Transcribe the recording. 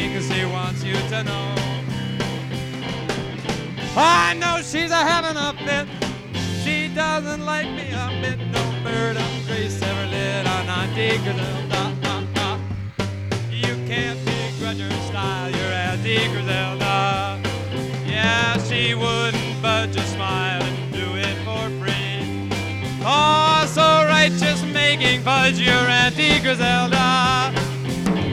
things he wants you to know. I know she's a having a fit. She doesn't like me a bit. No bird of grace ever lit on Auntie Griselda. You can't begrudge her style, your Auntie Griselda. Yeah, she wouldn't budge a smile and do it for free. Oh, so righteous making fudge, your Auntie Griselda.